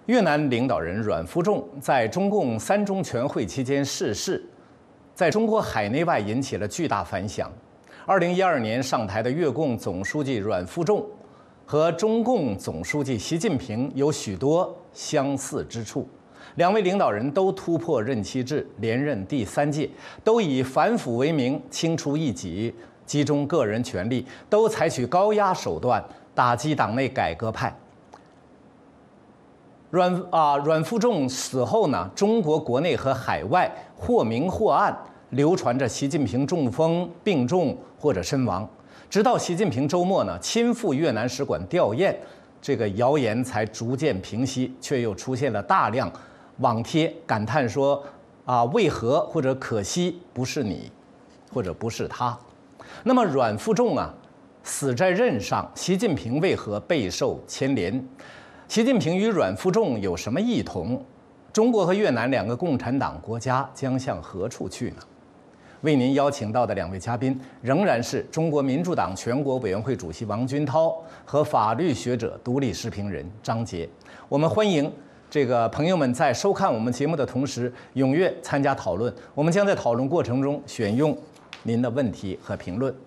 越南领导人阮富仲在中共三中全会期间逝世，在中国海内外引起了巨大反响。2012年上台的越共总书记阮富仲和中共总书记习近平有许多相似之处，两位领导人都突破任期制，连任第3届，都以反腐为名清除异己，集中个人权力，都采取高压手段打击党内改革派。阮富仲死后呢，中国国内和海外或明或暗流传着习近平中风、病重或者身亡。直到习近平周末呢亲赴越南使馆吊唁，这个谣言才逐渐平息，却又出现了大量网帖感叹说为何或者可惜不是你，或者不是他。那么阮富仲死在任上，习近平为何备受牵连？习近平与阮富仲有什么异同？中国和越南两个共产党国家将向何处去呢？为您邀请到的两位嘉宾仍然是中国民主党全国委员会主席王军涛和法律学者、独立时评人张杰。我们欢迎朋友们在收看我们节目的同时踊跃参加讨论，我们将在讨论过程中选用您的问题和评论。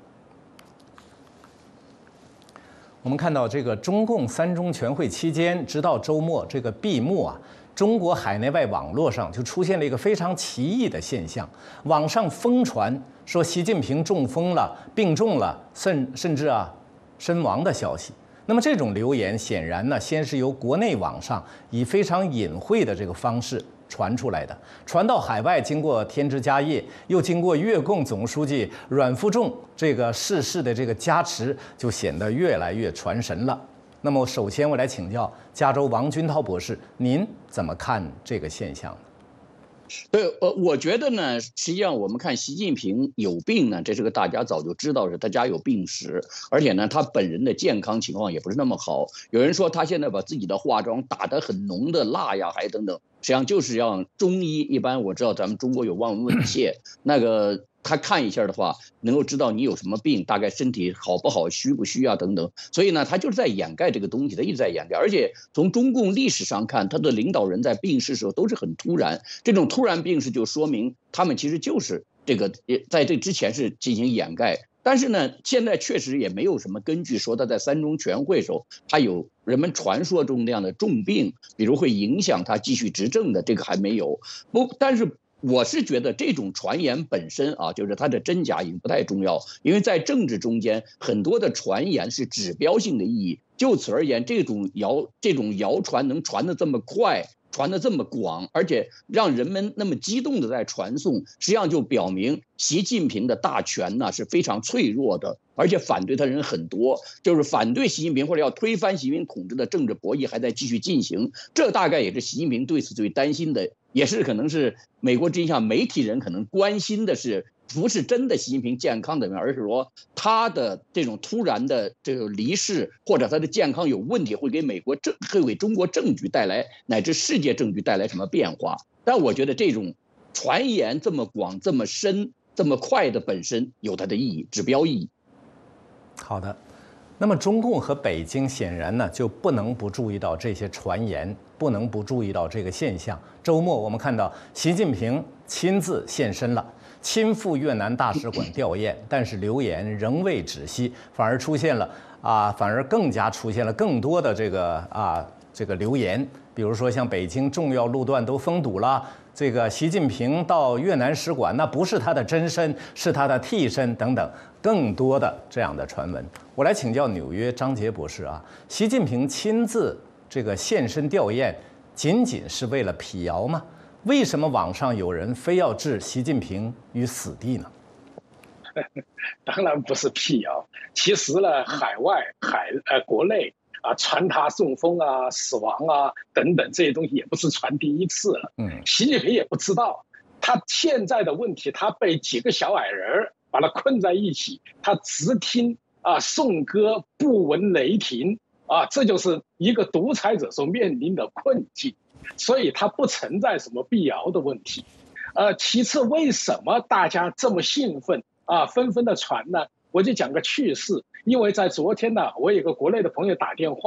我们看到中共三中全会期间，直到周末闭幕中国海内外网络上就出现了一个非常奇异的现象，网上疯传说习近平中风了、病重了，甚至身亡的消息。那么这种流言显然呢，先是由国内网上以非常隐晦的方式传出来的，传到海外，经过添枝加叶，又经过越共总书记阮富仲逝世的加持，就显得越来越传神了。那么首先我来请教加州王军涛博士，您怎么看这个现象呢？ 对，我觉得呢，实际上我们看习近平有病呢，这是个大家早就知道是他家有病史，而且呢，他本人的健康情况也不是那么好。有人说他现在把自己的化妆打得很浓的蜡呀，还等等，实际上就是让中医，一般我知道咱们中国有望闻问切，他看一下的话，能够知道你有什么病，大概身体好不好、虚不虚等等。所以呢，他就是在掩盖这个东西，他一直在掩盖。而且从中共历史上看，他的领导人在病逝的时候都是很突然，这种突然病逝就说明他们其实就是在这之前是进行掩盖。但是呢，现在确实也没有什么根据说他在三中全会时候他有人们传说中那样的重病，比如会影响他继续执政的，这个还没有。但是我是觉得这种传言本身就是它的真假已经不太重要，因为在政治中间很多的传言是指标性的意义。就此而言，这种谣传能传得这么快，传得这么广，而且让人们那么激动的在传颂，实际上就表明习近平的大权呢是非常脆弱的，而且反对他人很多，就是反对习近平或者要推翻习近平统治的政治博弈还在继续进行。这大概也是习近平对此最担心的，也是可能是美国之下媒体人可能关心的是，不是真的习近平健康的人，而是说他的这种突然的离世，或者他的健康有问题，会给中国政局带来，乃至世界政局带来什么变化。但我觉得这种传言这么广、这么深、这么快的本身有它的意义，指标意义。 好的，那么中共和北京显然呢就不能不注意到这些传言，不能不注意到这个现象。周末我们看到习近平亲自现身了，亲赴越南大使馆吊唁，但是流言仍未止息，反而更加出现了更多的流言，比如说像北京重要路段都封堵了，习近平到越南使馆那不是他的真身，是他的替身等等，更多的这样的传闻。我来请教纽约张杰博士习近平亲自现身吊唁，仅仅是为了辟谣吗？为什么网上有人非要置习近平于死地呢？ 当然不是辟谣，其实呢，海外国内传他中风死亡等等这些东西也不是传第一次了。习近平也不知道，他现在的问题，他被几个小矮人把他困在一起，他只听颂歌不闻雷霆这就是一个独裁者所面临的困境，所以他不存在什么辟谣的问题。其次，为什么大家这么兴奋纷纷的传呢？我就讲个趣事，因为在昨天呢，我有个国内的朋友打电话，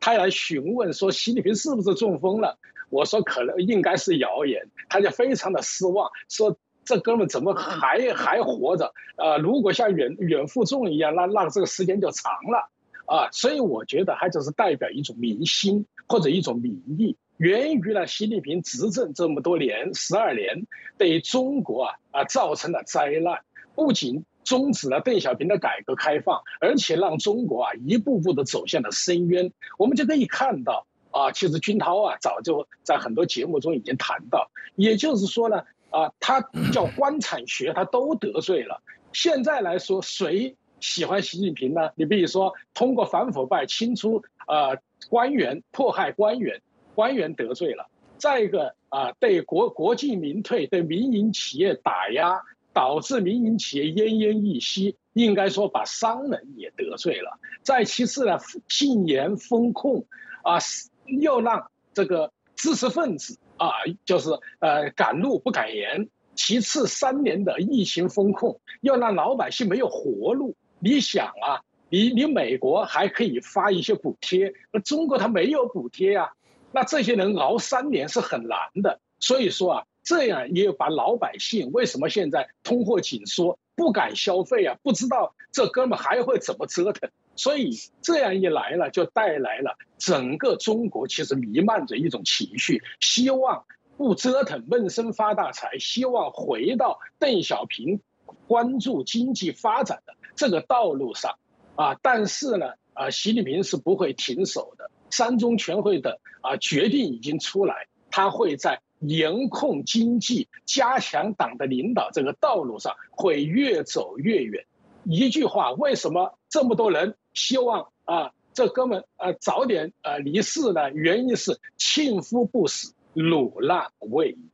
他来询问说习近平是不是中风了，我说可能应该是谣言，他就非常的失望，说这哥们怎么还活着？如果像远负重一样，那这个时间就长了啊。所以我觉得他就是代表一种民心或者一种民意，源于了习近平执政这么多年12年，对中国造成了灾难，不仅终止了邓小平的改革开放，而且让中国一步步的走向了深渊。我们就可以看到其实军涛早就在很多节目中已经谈到，也就是说呢，他叫官产学，他都得罪了。现在来说，谁喜欢习近平呢？你比如说，通过反腐败清出官员，迫害官员得罪了；再一个对国进民退，对民营企业打压，导致民营企业奄奄一息，应该说把商人也得罪了。再其次呢，禁言风控又让这个知识分子就是敢怒不敢言。其次，3年的疫情风控又让老百姓没有活路。你想你美国还可以发一些补贴，那中国它没有补贴那这些人熬3年是很难的。所以说这样也把老百姓为什么现在通货紧缩不敢消费不知道这哥们还会怎么折腾。所以这样一来呢，就带来了整个中国其实弥漫着一种情绪，希望不折腾闷声发大财，希望回到邓小平关注经济发展的这个道路上但是呢习近平是不会停手的。3中全会的决定已经出来，他会在严控经济、加强党的领导这个道路上会越走越远。一句话，为什么这么多人希望这哥们早点离世呢？原因是庆夫不死，鲁难未已。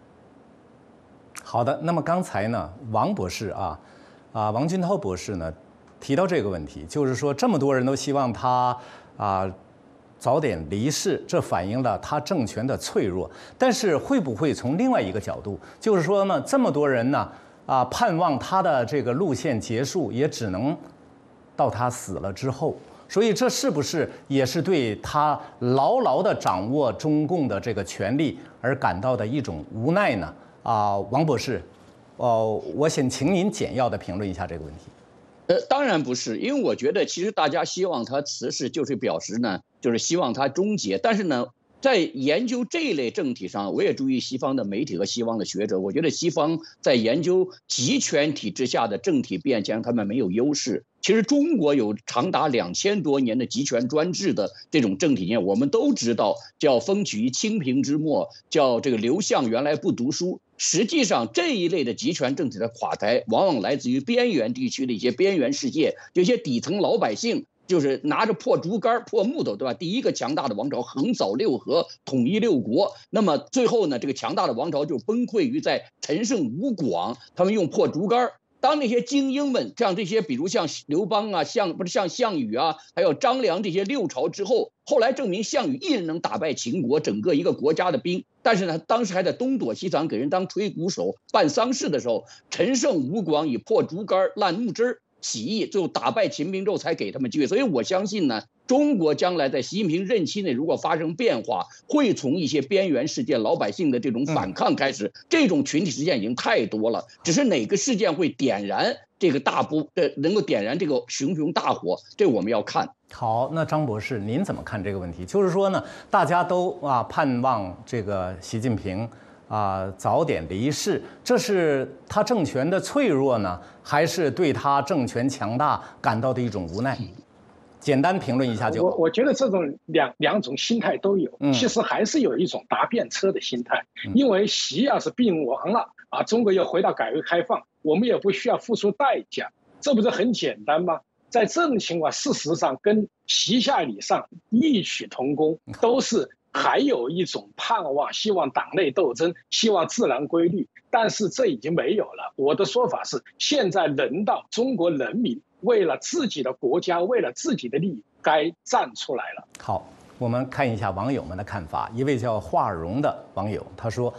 好的，那么刚才呢，王博士王军涛博士呢提到这个问题，就是说这么多人都希望他早点离世，这反映了他政权的脆弱。但是会不会从另外一个角度，就是说呢，这么多人呢盼望他的这个路线结束，也只能到他死了之后。所以这是不是也是对他牢牢地掌握中共的这个权力而感到的一种无奈呢？王博士，我先请您简要地评论一下这个问题。 当然不是，因为我觉得其实大家希望他辞世，就是表示呢，就是希望他终结。但是呢，在研究这一类政体上，我也注意西方的媒体和西方的学者，我觉得西方在研究集权体制下的政体变迁，他们没有优势。其实中国有长达2000多年的集权专制的这种政体验，我们都知道，叫风起于清平之末，叫这个刘向原来不读书。实际上这一类的集权政体的垮台，往往来自于边缘地区的一些边缘世界，有些底层老百姓就是拿着破竹竿破木头，对吧？第一个强大的王朝横扫6合，统一6国，那么最后呢，这个强大的王朝就崩溃于在陈胜吴广，他们用破竹竿。当那些精英们，像这些，比如像刘邦像项羽还有张良这些6朝之后，后来证明项羽一人能打败秦国整个一个国家的兵，但是呢，当时还在东躲西藏给人当吹鼓手办丧事的时候，陈胜吴广以破竹竿烂木枝起义，最后打败秦兵之后才给他们机会。所以我相信呢，中国将来在习近平任期内如果发生变化，会从一些边缘事件、老百姓的这种反抗开始。这种群体事件已经太多了，只是哪个事件会点燃这个能够点燃这个熊熊大火，这我们要看。 好，那张博士，您怎么看这个问题？就是说呢，大家都盼望这个习近平早点离世，这是他政权的脆弱呢，还是对他政权强大感到的一种无奈？简单评论一下就好。 我觉得这种两种心态都有，其实还是有一种搭便车的心态，因为习要是病亡了中国又回到改革开放，我们也不需要付出代价，这不是很简单吗？在这种情况，事实上跟习下礼上异曲同工，都是还有一种盼望，希望党内斗争，希望自然规律，但是这已经没有了。我的说法是，现在轮到中国人民为了自己的国家，为了自己的利益，该站出来了。 好，我们看一下网友们的看法。一位叫华荣的网友他说，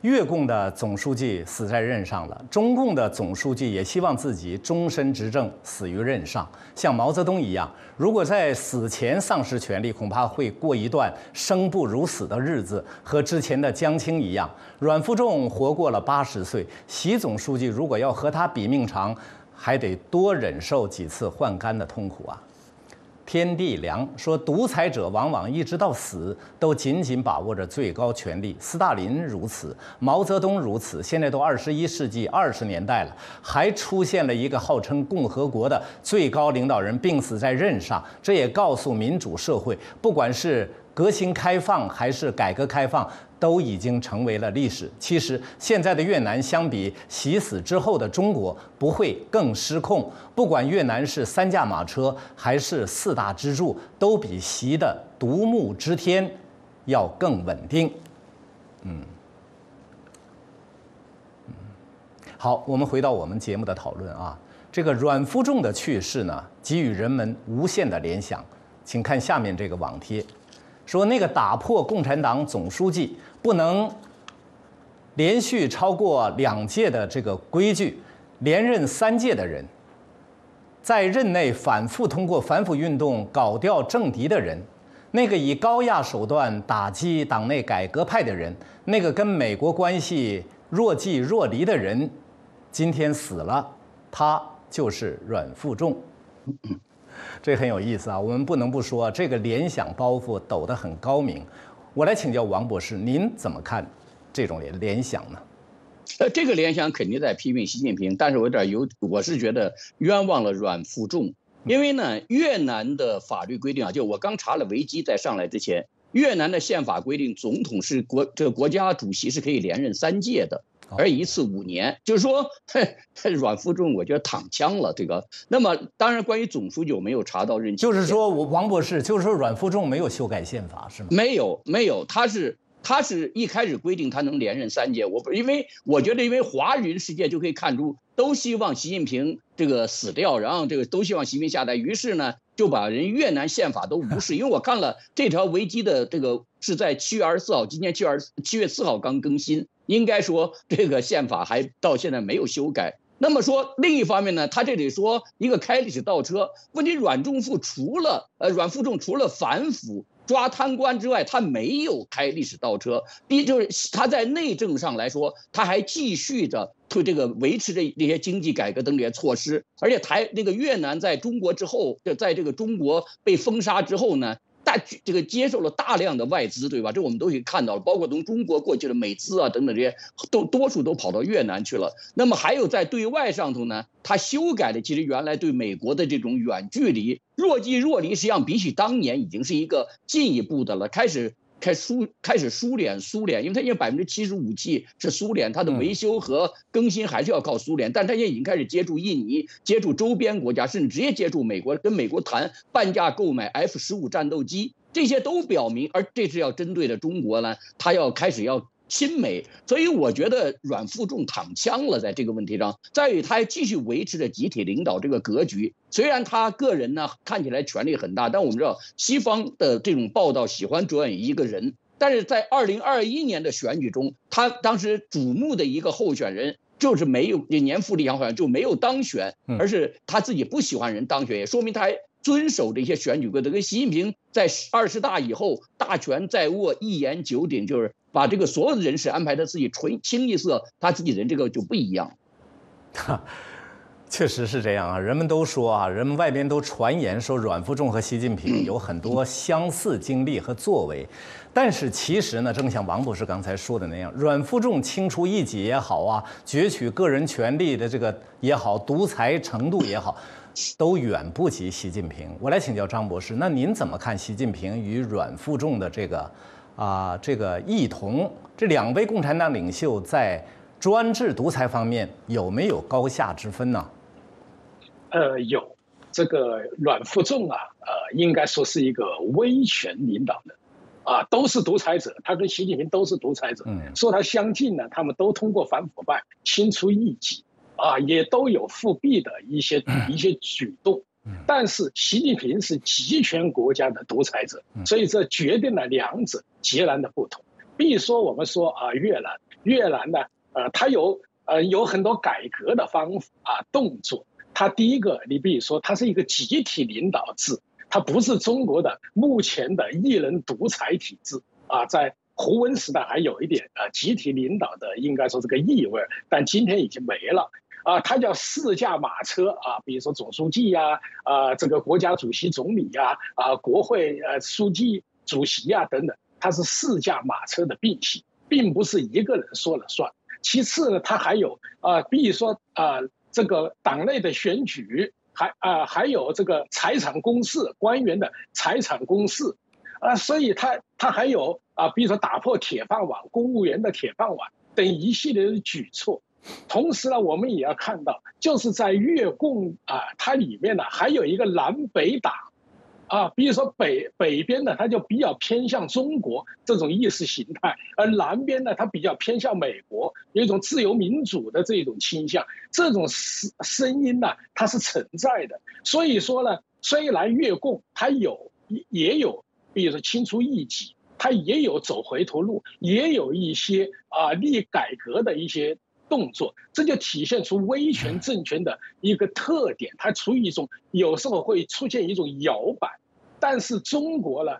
越共的总书记死在任上了，中共的总书记也希望自己终身执政，死于任上。像毛泽东一样，如果在死前丧失权力，恐怕会过一段生不如死的日子，和之前的江青一样。阮富仲活过了80岁，习总书记如果要和他比命长，还得多忍受几次换肝的痛苦啊。天地良说，独裁者往往一直到死都紧紧把握着最高权力。斯大林如此，毛泽东如此，现在都21世纪20年代了，还出现了一个号称共和国的最高领导人病死在任上。这也告诉民主社会，不管是革新开放还是改革开放，都已经成为了历史。其实，现在的越南相比习死之后的中国，不会更失控。不管越南是3驾马车还是4大支柱，都比习的独木之天要更稳定。好，我们回到我们节目的讨论啊。这个阮富仲的去世呢，给予人们无限的联想。请看下面这个网帖。说那个打破共产党总书记不能连续超过2届的这个规矩，连任3届的人，在任内反复通过反腐运动搞掉政敌的人，那个以高压手段打击党内改革派的人，那个跟美国关系若即若离的人，今天死了，他就是阮富仲。这很有意思啊，我们不能不说这个联想包袱抖得很高明。我来请教王博士，您怎么看这种联想呢？ 这个联想肯定在批评习近平，但是我是觉得冤枉了阮富仲，因为呢，越南的法律规定啊，就我刚查了维基，在上来之前，越南的宪法规定，总统是国家主席是可以连任3届的。而一次5年，就是说，阮富仲我觉得躺枪了这个。那么，当然，关于总书记我没有查到任期， 就是说，王博士，就是说阮富仲没有修改宪法是吗？ 没有，他是一开始规定他能连任3届，因为我觉得，因为华人世界就可以看出，都希望习近平这个死掉，然后这个都希望习近平下台，于是呢，就把越南宪法都无视。因为我看了这条维基的这个是在7月24号，今年7月4号刚更新。应该说，这个宪法还到现在没有修改。那么说，另一方面呢，他这里说一个开历史倒车，问题阮富仲除了反腐抓贪官之外，他没有开历史倒车。第一就是他在内政上来说，他还继续着这个维持着这些经济改革等这些措施，而且越南在中国之后，在这个中国被封杀之后呢。这个接受了大量的外资，对吧？这我们都可以看到，包括从中国过去的美资啊等等这些，多数都跑到越南去了。那么还有在对外上头呢，他修改了其实原来对美国的这种远距离若即若离，实际上比起当年已经是一个进一步的了，开始疏远苏联，因为它现在75%武器是苏联，它的维修和更新还是要靠苏联，但它现在已经开始接触印尼，接触周边国家，甚至直接接触美国，跟美国谈半价购买 F-15战斗机，这些都表明，而这是要针对的中国呢，它要开始要亲美，所以我觉得阮富仲躺枪了，在这个问题上，在于他还继续维持着集体领导这个格局。虽然他个人呢看起来权力很大，但我们知道西方的这种报道喜欢着眼于一个人，但是在2021年的选举中，他当时瞩目的一个候选人就是年富力强好像就没有当选，而是他自己不喜欢人当选，也说明他还遵守这些选举规则，跟习近平在20大以后大权在握，一言九鼎，就是把这个所有的人事安排他自己清一色，他自己人这个就不一样。 确实是这样啊，人们都说啊，人们外边都传言说阮富仲和习近平有很多相似经历和作为，但是其实呢，正像王博士刚才说的那样，阮富仲清除异己也好啊，攫取个人权利的这个也好，独裁程度也好，都远不及习近平。我来请教张博士，那您怎么看习近平与阮富仲的这个异同？这2位共产党领袖在专制独裁方面有没有高下之分呢？ 有。这个阮富仲啊，应该说是一个威权领导人，都是独裁者，他跟习近平都是独裁者。说他相近呢，他们都通过反腐败清除异己，也都有复辟的一些举动。但是习近平是集权国家的独裁者，所以这决定了2者截然的不同。比如说我们说越越南呢，它有很多改革的方法动作。它第一个，你比如说，它是一个集体领导制，它不是中国的目前的一人独裁体制在胡温时代还有一点集体领导的应该说这个意味，但今天已经没了它叫4驾马车比如说总书记这个国家主席、总理国会书记、主席等等，它是4驾马车的并行，并不是一个人说了算。其次呢，它还有比如说这个党内的选举，还有这个财产公示，官员的财产公示所以它还有比如说打破铁饭碗，公务员的铁饭碗等一系列的举措。同时呢，我们也要看到，就是在越共它里面呢还有一个南北党比如说北边呢，它就比较偏向中国这种意识形态，而南边呢，它比较偏向美国，有一种自由民主的这种倾向。这种声音呢，它是存在的。所以说呢，虽然越共它也有，比如说清除异己，它也有走回头路，也有一些立改革的一些动作，这就体现出威权政权的一个特点，它处于一种有时候会出现一种摇摆。但是中国呢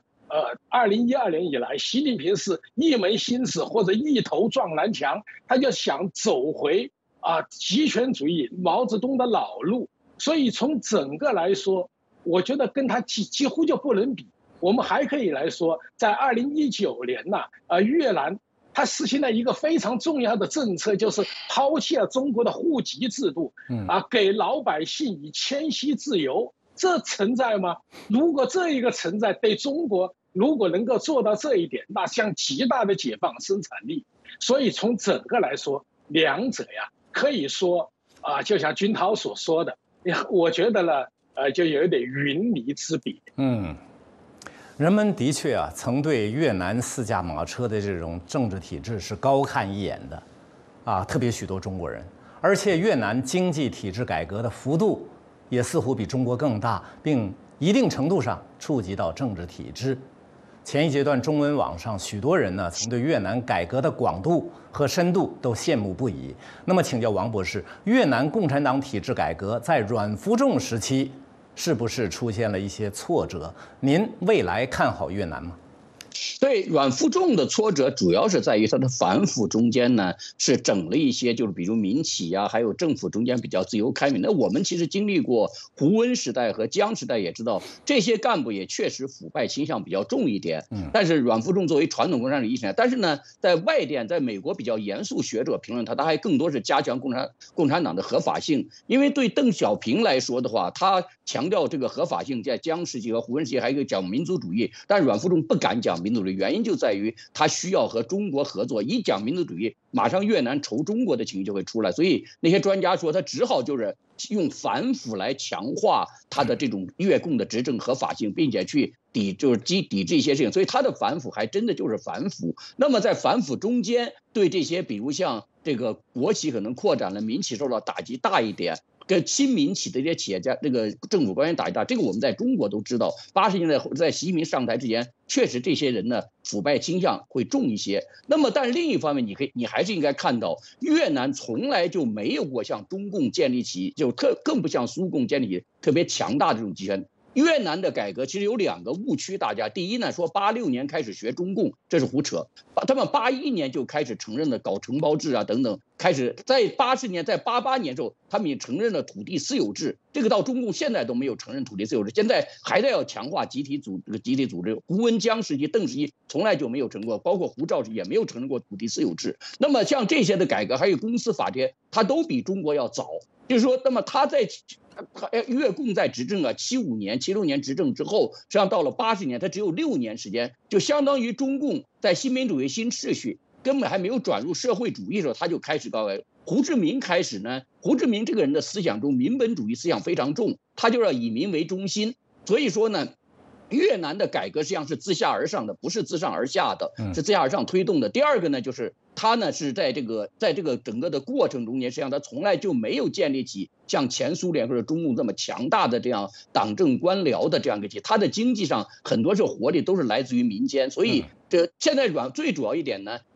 ，2012年以来，习近平是一门心思或者一头撞南墙，他就想走回极权主义毛泽东的老路。所以从整个来说，我觉得跟他几乎就不能比。我们还可以来说，在2019年越南它实行了一个非常重要的政策，就是抛弃了中国的户籍制度，给老百姓以迁徙自由。这存在吗？如果这一个存在，对中国如果能够做到这一点，那将极大的解放生产力。所以从整个来说，两者可以说就像军涛所说的，我觉得呢就有一点云泥之别。 人们的确曾对越南4驾马车的这种政治体制是高看一眼的特别许多中国人。而且越南经济体制改革的幅度也似乎比中国更大，并一定程度上触及到政治体制。前一阶段，中文网上许多人呢，曾对越南改革的广度和深度都羡慕不已。那么，请教王博士，越南共产党体制改革在阮福仲时期是不是出现了一些挫折？您未来看好越南吗？ 对，阮福仲的挫折主要是在于他的反腐中间呢，是整了一些，就是比如民企还有政府中间比较自由开明。那我们其实经历过胡温时代和江时代，也知道这些干部也确实腐败倾向比较重一点。但是阮福仲作为传统共产主义者，但是呢，在外电，在美国比较严肃学者评论他还更多是加强共产党的合法性。因为对邓小平来说的话，他强调这个合法性，在江时期和胡温时期还有一个讲民族主义，但阮福仲不敢讲民族主义，原因就在于他需要和中国合作，一讲民族主义，马上越南仇中国的情绪就会出来。所以那些专家说，他只好就是用反腐来强化他的这种越共的执政合法性，并且去抵制一些事情。所以他的反腐还真的就是反腐。那么在反腐中间，对这些比如像这个国企可能扩展了，民企受到打击大一点，跟亲民企的这些企业家，这个政府官员打一打，这个我们在中国都知道。80年代在习近平上台之前，确实这些人呢腐败倾向会重一些。那么，但是另一方面，你还是应该看到，越南从来就没有过像中共建立起，就更不像苏共建立起特别强大的这种集权。越南的改革其实有2个误区，大家第一呢，说86年开始学中共，这是胡扯。他们81年就开始承认了搞承包制等等，开始在80年，在88年之后，他们也承认了土地私有制。这个到中共现在都没有承认土地私有制，现在还在要强化集体组织。胡文江时期、邓时期从来就没有承认过，包括胡兆时期也没有承认过土地私有制。那么像这些的改革，还有公司法这些，它都比中国要早。就是说，那么他在越共在执政75年、76年执政之后，实际上到了80年，他只有6年时间，就相当于中共在新民主义新秩序根本还没有转入社会主义的时候，他就开始搞。胡志明开始呢，胡志明这个人的思想中民本主义思想非常重，他就要以民为中心。所以说呢，越南的改革实际上是自下而上的，不是自上而下的，是自下而上推动的。第二个呢，就是他呢是在这个整个的过程中间，实际上他从来就没有建立起像前苏联或者中共这么强大的这样党政官僚的这样一个体系。他的经济上很多是活力都是来自于民间，所以这现在最主要一点呢，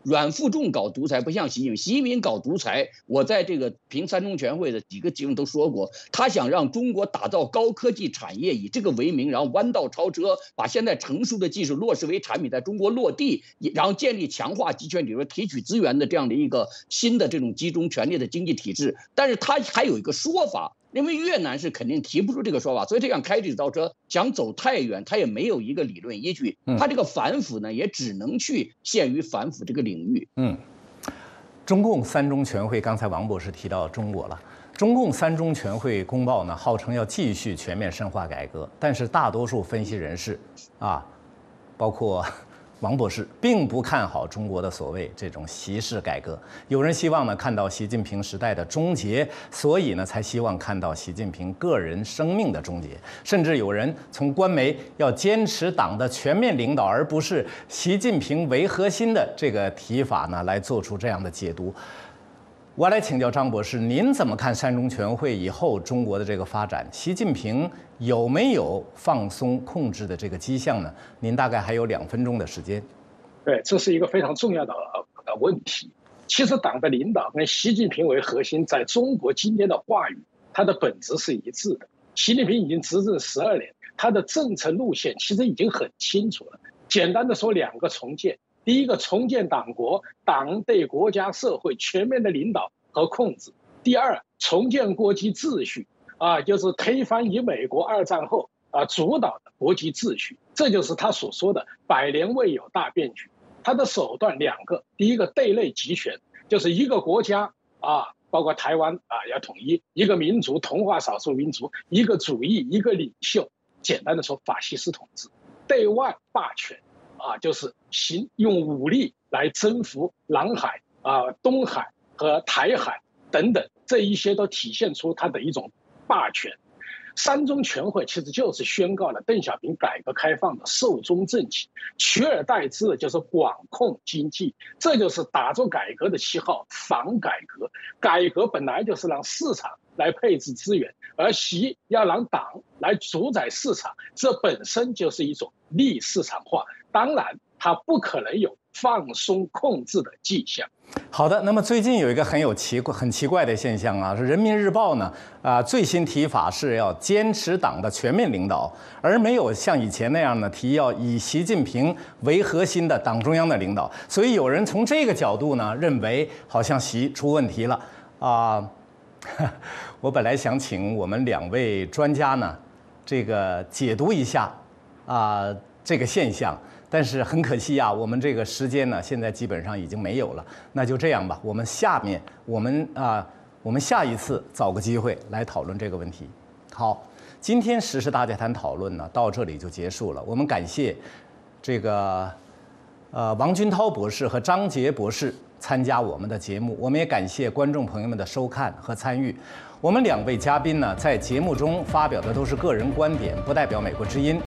阮富仲搞独裁不像习近平，习近平搞独裁，我在这个评三中全会的几个节目都说过，他想让中国打造高科技产业，以这个为名，然后弯道超车，把现在成熟的技术落实为产品，在中国落地，然后建立强化集权理论、提取资源的这样的一个新的这种集中权力的经济体制。但是他还有一个说法。因为越南是肯定提不出这个说法，所以这样开地造车想走太远，他也没有一个理论依据。他这个反腐呢，也只能去限于反腐这个领域。 中共三中全会，刚才王博士提到中国了。中共三中全会公报呢，号称要继续全面深化改革，但是大多数分析人士包括王博士并不看好中国的所谓这种习式改革，有人希望呢看到习近平时代的终结，所以呢才希望看到习近平个人生命的终结，甚至有人从官媒要坚持党的全面领导，而不是习近平为核心的这个提法呢，来做出这样的解读。我来请教张博士，您怎么看三中全会以后中国的这个发展？习近平有没有放松控制的这个迹象呢？您大概还有2分钟的时间。 对，这是一个非常重要的问题。其实党的领导跟习近平为核心，在中国今天的话语，它的本质是一致的。习近平已经执政12年，他的政策路线其实已经很清楚了。简单的说，2个重建。第一个，重建党国，党对国家社会全面的领导和控制；第二，重建国际秩序，就是推翻以美国2战后主导的国际秩序。这就是他所说的百年未有大变局。他的手段2个，第一个对内集权，就是一个国家包括台湾要统一，一个民族同化少数民族，一个主义，一个领袖，简单的说法西斯统治。对外霸权就是用武力来征服南海东海和台海等等，这一些都体现出他的一种霸权。三中全会其实就是宣告了邓小平改革开放的寿终正寝，取而代之的就是管控经济，这就是打着改革的旗号反改革。改革本来就是让市场来配置资源，而习要让党来主宰市场，这本身就是一种逆市场化。当然，它不可能有放松控制的迹象。 好的，那么最近有一个很奇怪的现象是人民日报呢最新提法是要坚持党的全面领导，而没有像以前那样呢提要以习近平为核心的党中央的领导。所以有人从这个角度呢认为好像习出问题了我本来想请我们2位专家呢这个解读一下这个现象。但是很可惜我们这个时间呢，现在基本上已经没有了。那就这样吧，我们下一次找个机会来讨论这个问题。好，今天时事大家谈讨论呢到这里就结束了。我们感谢这个王军涛博士和张杰博士参加我们的节目，我们也感谢观众朋友们的收看和参与。我们2位嘉宾呢在节目中发表的都是个人观点，不代表美国之音。